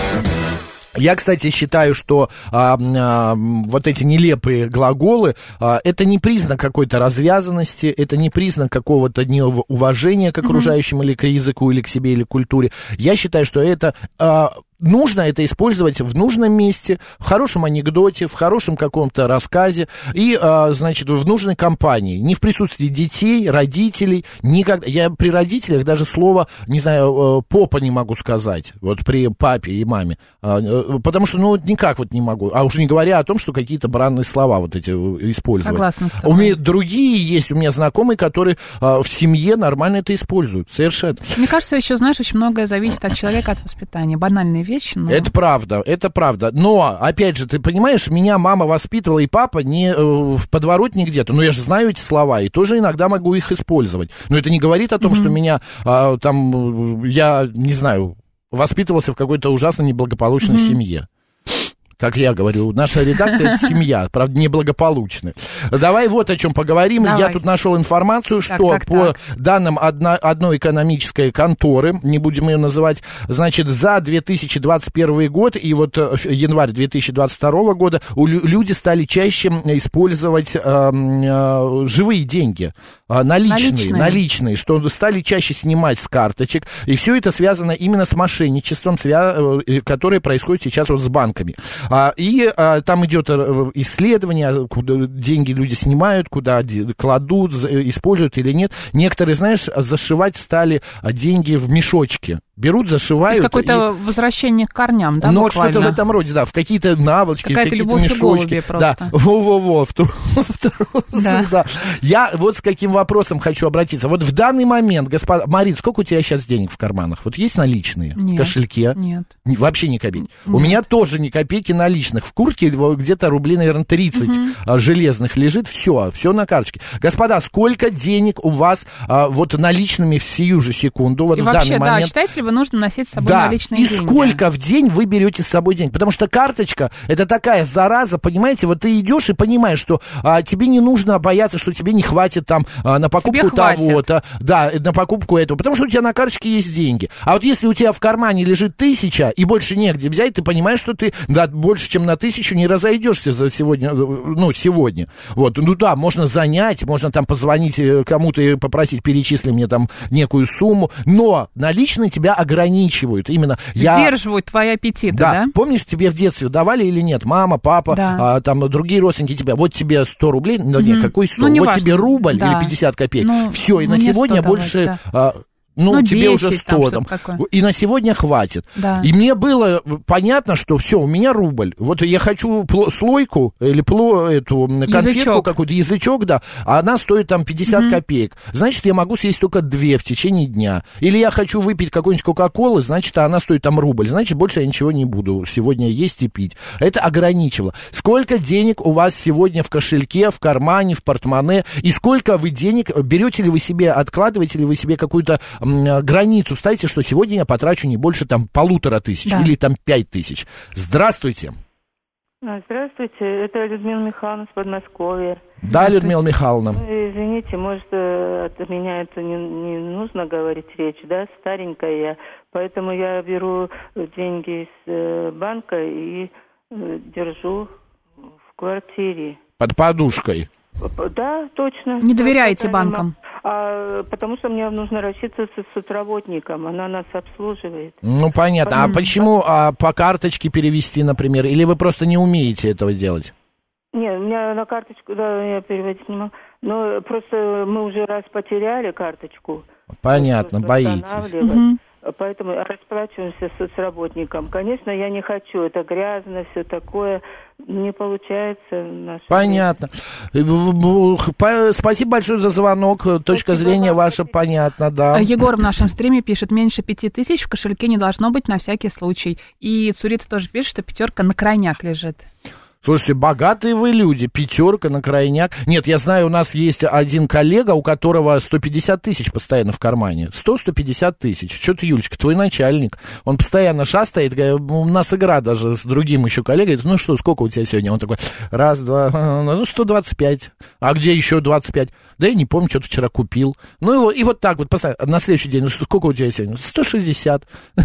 Я, кстати, считаю, что а, а, вот эти нелепые глаголы, а, это не признак какой-то развязанности, это не признак какого-то неуважения к окружающим mm-hmm. или к языку, или к себе, или к культуре. Я считаю, что это... А, нужно это использовать в нужном месте, в хорошем анекдоте, в хорошем каком-то рассказе и, а, значит, в нужной компании. Не в присутствии детей, родителей, никогда. Я при родителях даже слово, не знаю, попа не могу сказать, вот при папе и маме, потому что, ну, никак вот не могу. А уж не говоря о том, что какие-то бранные слова вот эти использовать. Согласна с тобой. У меня другие есть, у меня знакомые, которые а, в семье нормально это используют, совершенно. Мне кажется, еще, знаешь, очень многое зависит от человека, от воспитания. Банальные вещи, но... Это правда, это правда. Но, опять же, ты понимаешь, меня мама воспитывала, и папа не э, в подворотне где-то. Но я же знаю эти слова, и тоже иногда могу их использовать. Но это не говорит о том, mm-hmm. что меня э, там, я не знаю, воспитывался в какой-то ужасно неблагополучной mm-hmm. семье. Как я говорю, наша редакция — это семья, правда, неблагополучная. Давай вот о чем поговорим. Давай. Я тут нашел информацию, что так, так, по так. данным одно, одной экономической конторы, не будем ее называть, значит, за две тысячи двадцать первый год и вот январь две тысячи двадцать второго года люди стали чаще использовать э, э, живые деньги, э, наличные, наличные, наличные, что стали чаще снимать с карточек, и все это связано именно с мошенничеством, свя- э, которое происходит сейчас вот с банками. А, и а, там идет исследование, куда деньги люди снимают, куда кладут, используют или нет. Некоторые, знаешь, зашивать стали деньги в мешочки. Берут, зашивают. То есть какое-то и... возвращение к корням, да, ну, буквально? что-то в этом роде, да, в какие-то наволочки, какая-то какие-то любовь мешочки. И просто. Да, во-во-во, в да. да. Я вот с каким вопросом хочу обратиться. Вот в данный момент, господа... Марин, сколько у тебя сейчас денег в карманах? Вот есть наличные? Нет. В кошельке? Нет. Вообще ни копейки. Нет. У меня тоже ни копейки наличных. В куртке где-то рублей, наверное, тридцать угу. железных лежит. Все, все на карточке. Господа, сколько денег у вас а, вот наличными в сию же секунду, вот и в вообще, данный момент? Да, считаете ли вы нужно носить с собой да. наличные и деньги? сколько в день вы берете с собой денег? Потому что карточка — это такая зараза, понимаете? Вот ты идешь и понимаешь, что а, тебе не нужно бояться, что тебе не хватит там а, на покупку того-то, да, на покупку этого, потому что у тебя на карточке есть деньги. А вот если у тебя в кармане лежит тысяча и больше негде взять, ты понимаешь, что ты да, больше, чем на тысячу не разойдешься за сегодня, ну, сегодня. Вот, ну да, можно занять, можно там позвонить кому-то и попросить, перечисли мне там некую сумму, но наличные тебя ограничивают. Именно сдерживают я... твои аппетиты, да. да? Помнишь, тебе в детстве давали или нет? Мама, папа, да. а, там другие родственники тебя. Вот тебе сто рублей. Ну, mm-hmm. нет, какой сто? Ну, вот важно. Тебе рубль да. или пятьдесят копеек. Ну, все, и ну, на сегодня больше... Давать, да. а, Ну, ну, тебе уже сто там, там. И на сегодня хватит. Да. И мне было понятно, что все, у меня рубль. Вот я хочу пло- слойку или пло- эту конфетку язычок. какую-то, язычок, да, а она стоит там пятьдесят mm-hmm. копеек. Значит, я могу съесть только две в течение дня. Или я хочу выпить какой-нибудь кока-колы, значит, она стоит там рубль. Значит, больше я ничего не буду сегодня есть и пить. Это ограничивало. Сколько денег у вас сегодня в кошельке, в кармане, в портмоне? И сколько вы денег, берете ли вы себе, откладываете ли вы себе какую-то границу, ставите, что сегодня я потрачу не больше там полутора тысяч да. или там пять тысяч. Здравствуйте. Здравствуйте, это Людмила Михайловна с Подмосковья. Да, Людмила Михайловна. Ну, извините, может, от меня это не, не нужно говорить речь, да, старенькая я, поэтому я беру деньги из банка и держу в квартире. Под подушкой? Да, точно. Не доверяете банкам? А, потому что мне нужно рассчитываться с соцработником, она нас обслуживает. Ну, понятно. Понятно. А почему а, по карточке перевести, например, или вы просто не умеете этого делать? Нет, у меня на карточку, да, я переводить не могу. Но просто мы уже раз потеряли карточку. Понятно, боитесь. Угу. Поэтому расплачиваемся с соцработником. Конечно, я не хочу, это грязно, все такое, не получается. Понятно. Спасибо большое за звонок, точка Спасибо зрения ваша понятна, да. Егор в нашем стриме пишет, меньше пяти тысяч в кошельке не должно быть на всякий случай. И Цурита тоже пишет, что пятерка на крайняк лежит. Слушайте, богатые вы люди, пятерка на крайняк. Нет, я знаю, у нас есть один коллега, у которого сто пятьдесят тысяч постоянно в кармане. сто - сто пятьдесят тысяч. Что ты, Юлечка, твой начальник. Он постоянно шастает. У нас игра даже с другим еще коллегой. Ну что, сколько у тебя сегодня? Он такой, раз, два, ну сто двадцать пять. А где еще двадцать пять? Да я не помню, что-то вчера купил. Ну и вот так вот, на следующий день, ну сколько у тебя сегодня? сто шестьдесят.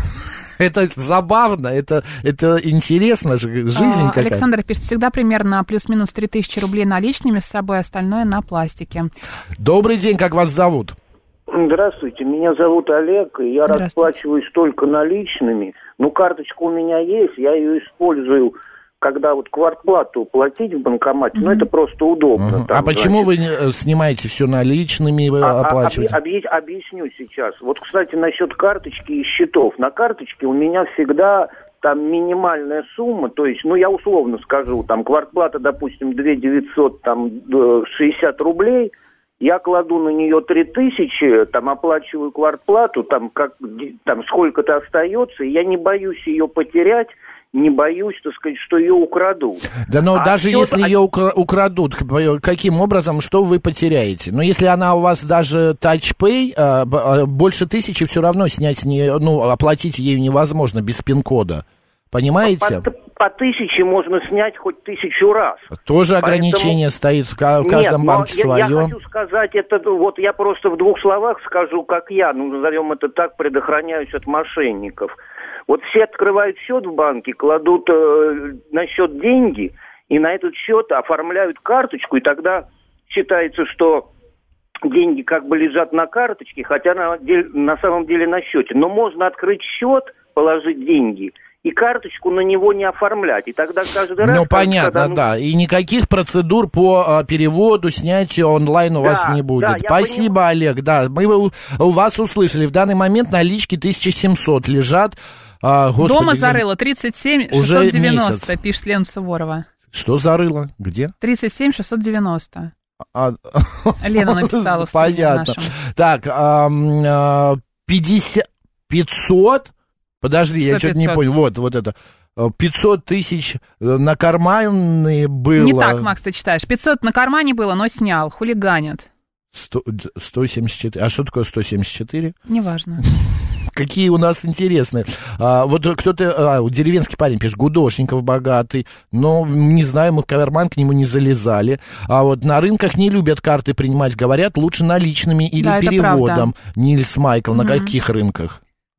Это забавно, это, это интересно, жизнь а, какая-то. Александр пишет, всегда примерно плюс-минус три тысячи рублей наличными с собой, остальное на пластике. Добрый день, как вас зовут? Здравствуйте, меня зовут Олег, и я расплачиваюсь только наличными. Ну, карточка у меня есть, я ее использую, когда вот квартплату платить в банкомате, mm-hmm. ну, это просто удобно. Uh-huh. Там, а почему значит... вы снимаете все наличными, вы а, оплачиваете? Об, об, объясню сейчас. Вот, кстати, насчет карточки и счетов. На карточке у меня всегда там минимальная сумма, то есть, ну, я условно скажу, там, квартплата, допустим, две тысячи девятьсот шестьдесят рублей, я кладу на нее три тысячи, там, оплачиваю квартплату, там, как, там сколько-то остается, и я не боюсь ее потерять, не боюсь, так сказать, что ее украдут. Да, но а даже счет... если ее украдут, каким образом, что вы потеряете? Но если она у вас даже TouchPay, больше тысячи все равно снять, не, ну, оплатить ею невозможно без пин-кода. Понимаете? По, по тысяче можно снять хоть тысячу раз. Тоже Поэтому... ограничение стоит в каждом Нет, банке я, свое. Я хочу сказать, это вот я просто в двух словах скажу, как я, ну, назовем это так, предохраняюсь от мошенников. Вот все открывают счет в банке, кладут э, на счет деньги, и на этот счет оформляют карточку, и тогда считается, что деньги как бы лежат на карточке, хотя на, на самом деле на счете. Но можно открыть счет, положить деньги, и карточку на него не оформлять. И тогда каждый раз... Ну, понятно, когда, да. И никаких процедур по а, переводу, снятию онлайн у да, вас не будет. Да, Спасибо, понимаю. Олег. Да, мы у, у вас услышали. В данный момент налички тысяча семьсот лежат. А, господи, дома зарыло тридцать семь шестьсот девяносто, пишет Лена Суворова. Что зарыло? Где? тридцать семь шестьсот девяносто. А... Лена написала в Понятно. Нашем. Так, а, а, пятьдесят, пятьсот... Подожди, я что-то не понял. Вот, вот это. пятьсот тысяч на кармане было. Не так, Макс, ты читаешь. пятьсот на кармане было, но снял. Хулиганят. сто, сто семьдесят четыре. А что такое сто семьдесят четыре? Неважно. Какие у нас интересные. А, вот кто-то, а, деревенский парень пишет, Гудошников богатый, но не знаю, мы в карман к нему не залезали. А вот на рынках не любят карты принимать, говорят, лучше наличными или да, переводом. Нильс Майкл, mm-hmm. на каких рынках?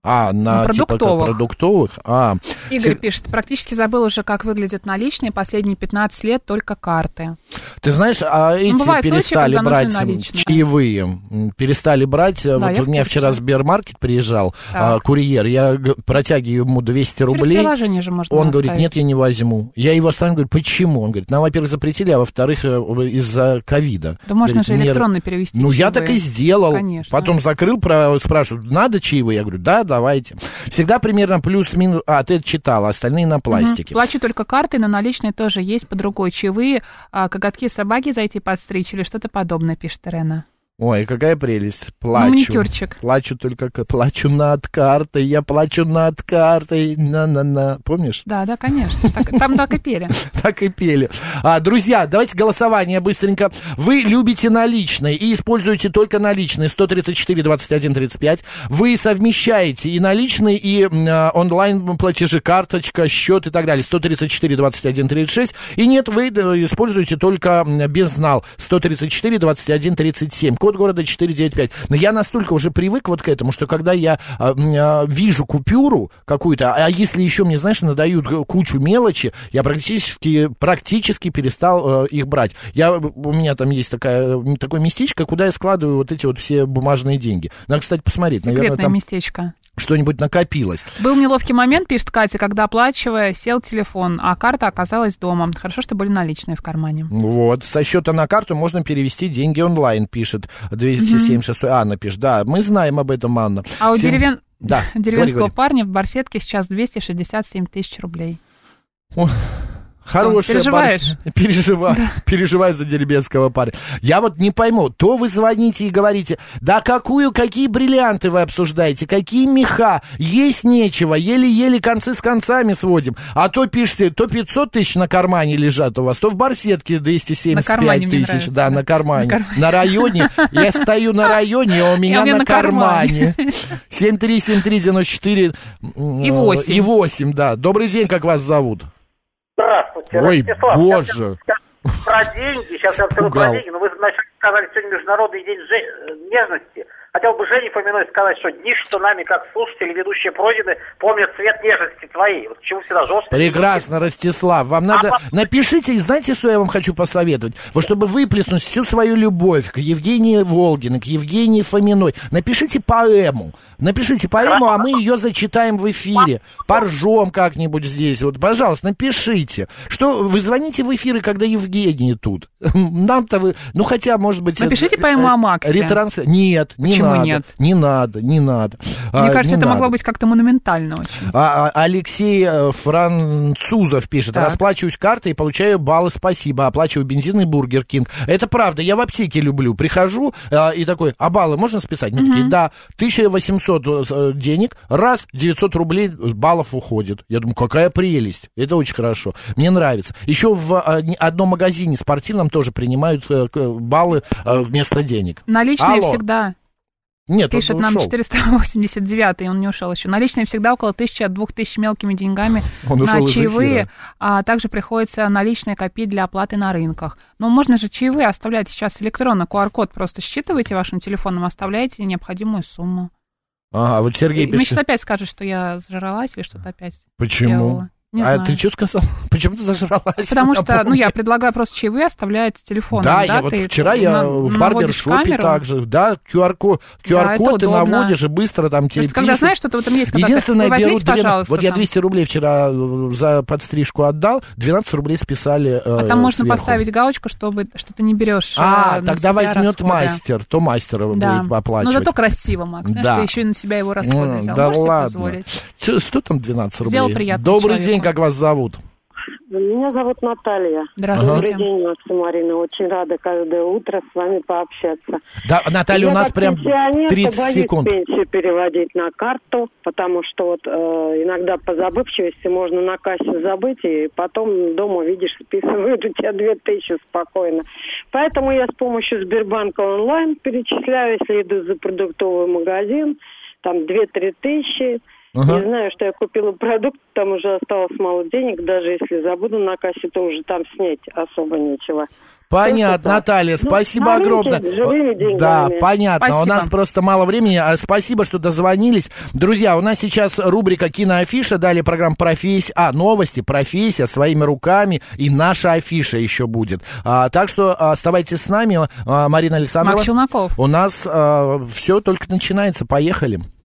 А, на, на типа продуктовых. продуктовых? А. Игорь С... пишет, практически забыл уже, как выглядят наличные. Последние пятнадцать лет только карты. Ты знаешь, а эти ну, перестали случаи, брать чаевые. Перестали брать. Да, вот у меня вчера Сбермаркет приезжал, а, курьер. Я протягиваю ему двести рублей. Через приложение же можно Он говорит, оставить. нет, я не возьму. Я его оставлю, говорю, почему? Он говорит, нам, во-первых, запретили, а во-вторых, из-за ковида. Да можно говорит, же электронно перевести. Ну, чаевые. я так и сделал. Конечно. Потом закрыл, про... спрашивают, надо чаевые? Я говорю, да, давайте. Всегда примерно плюс-минус... А, ты это читала, остальные на пластике. Угу. Плачу только картой, но наличные тоже есть по другой. Чаевые, а, коготки собаки зайти подстричь или что-то подобное, пишет Ирена. Ой, какая прелесть. Плачу. Ну, маникюрчик. Плачу только... Плачу над картой, я плачу над картой. На-на-на. Помнишь? Да, да, конечно. Так, там так и пели. Так и пели. А, друзья, давайте голосование быстренько. Вы любите наличные и используете только наличные. сто тридцать четыре двадцать один тридцать пять. Вы совмещаете и наличные, и а, онлайн-платежи, карточка, счет и так далее. сто тридцать четыре двадцать один тридцать шесть. И нет, вы используете только безнал. сто тридцать четыре двадцать один тридцать семь. Код города четыре девять пять. Но я настолько уже привык вот к этому, что когда я а, а, вижу купюру какую-то, а если еще мне, знаешь, надают кучу мелочи, я практически, практически перестал а, их брать. Я, у меня там есть такая, такое местечко, куда я складываю вот эти вот все бумажные деньги. Надо, кстати, посмотреть. Секретное наверное, там местечко. Что-нибудь накопилось. Был неловкий момент, пишет Катя, когда, оплачивая, сел телефон, а карта оказалась дома. Хорошо, что были наличные в кармане. Вот, со счета на карту можно перевести деньги онлайн, пишет двести семьдесят шесть. Угу. Анна пишет, да, мы знаем об этом, Анна. А у Всем... деревен... да, деревенского говори, говори. парня в барсетке сейчас двести шестьдесят семь тысяч рублей. О. Хорошая переживаешь? Барс... Переживаю, да. переживаю за деревенского парня. Я вот не пойму, то вы звоните и говорите, да какую, какие бриллианты вы обсуждаете, какие меха, есть нечего, еле-еле концы с концами сводим. А то пишите, то пятьсот тысяч на кармане лежат у вас, то в барсетке двести семьдесят пять тысяч. Да, на кармане. На, кармане. На районе, я стою на районе, а у меня на кармане. семь три семь три девяносто четыре и восемь. И восемь, да. Добрый день, как вас зовут? Здравствуйте, Ой, Ростислав. боже. Сейчас про деньги, сейчас я расскажу про деньги, но вы вначале сказали, сегодня Международный день нежности. Хотел бы Жене помянуть, сказать, что дни, что нами, как слушатели, ведущие пройдены, помнят цвет нежности твоей. Вот чему всегда жестко. Прекрасно, Ростислав. Вам надо... А... Напишите, и знаете, что я вам хочу посоветовать? Вот чтобы выплеснуть всю свою любовь к Евгении Волгиной, к Евгении Фоминой, напишите поэму. Напишите поэму, а мы ее зачитаем в эфире. Поржем как-нибудь здесь. Вот, пожалуйста, напишите. Что, вы звоните в эфиры, когда Евгений тут. Нам-то вы... Ну, хотя, может быть... Напишите поэму о Максе. Ретранс... Нет, не Почему надо. нет? Не надо, не надо. Мне а, кажется, это надо. могло быть как-то монументально очень. А, а, Алексей Французов пишет. Так. Расплачиваюсь картой и получаю баллы спасибо. Оплачиваю бензин и Бургер Кинг. Это правда, я в аптеке люблю. Прихожу а, и такой, а баллы можно списать? Мне угу. такие, да, тысяча восемьсот денег, раз, девятьсот рублей баллов уходит. Я думаю, какая прелесть. Это очень хорошо. Мне нравится. Еще в одном магазине спортивном тоже принимают баллы вместо денег. Наличные Алло. Всегда. Нет, пишет он нам ушел. четыреста восемьдесят девятый, он не ушел еще. Наличные всегда около тысячи от двух тысяч мелкими деньгами он на чаевые, а также приходится наличные копить для оплаты на рынках. Но можно же чаевые оставлять сейчас электронно, ку ар код просто считываете вашим телефоном, оставляете необходимую сумму. Ага, вот Сергей пишет. Мне сейчас опять скажут, что я зажралась или что-то опять Почему? сделала. Не а знаю. ты что сказал? Почему ты зажралась? Потому что, ну, я предлагаю просто чаевые оставлять телефоном. Да, да я вот вчера я на, в барбершопе также, да, ку ар код, ку ар код да, ты наводишь и быстро там тебе пишут. Когда знаешь, что-то в этом есть, когда единственное, ты, берут, пожалуйста, вот там. Я двести рублей вчера за подстрижку отдал, двенадцать рублей списали А э, там можно сверху. Поставить галочку, чтобы что ты не берешь. А, э, тогда возьмет расходы. Мастер, то мастер да. будет оплачивать. Но зато красиво, Макс, да. Знаешь, ты еще и на себя его расходы ну, взял. Да Можешь ладно. себе позволить? Что, что там двенадцать рублей? Сделал приятно Добрый человеку. день, как вас зовут? Меня зовут Наталья. Здравствуйте. Добрый день, Макс и Марина. Очень рада каждое утро с вами пообщаться. Да, Наталья, я у нас прям тридцать секунд. Я боюсь пенсию переводить на карту, потому что вот э, иногда по забывчивости можно на кассе забыть, и потом дома, видишь, списывают у тебя две тысячи спокойно. Поэтому я с помощью Сбербанка онлайн перечисляю, если иду за продуктовый магазин, там две-три тысячи. Ага. И знаю, что я купила продукт, там уже осталось мало денег, даже если забуду на кассе, то уже там снять особо нечего. Понятно, Наталья, спасибо ну, огромное. Да, понятно, спасибо. У нас просто мало времени. Спасибо, что дозвонились. Друзья, у нас сейчас рубрика «Киноафиша», далее программа «Профессия», а, новости, профессия, своими руками, и наша афиша еще будет. А, так что оставайтесь с нами, а, Марина Александровна. Макс Челноков. У нас а, все только начинается, поехали.